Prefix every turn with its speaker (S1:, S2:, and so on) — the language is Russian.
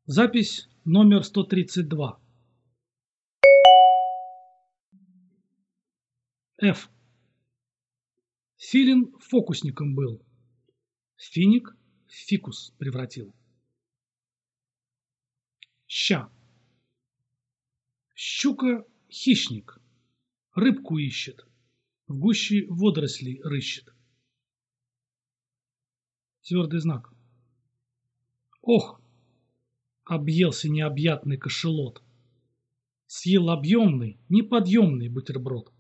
S1: Запись номер 132. Ф. Филин фокусником был, финик в фикус превратил. Ща. Щука – хищник, рыбку ищет, в гуще водорослей рыщет. Твердый знак. Ох, объелся необъятный кошелот, съел объемный, неподъемный бутерброд.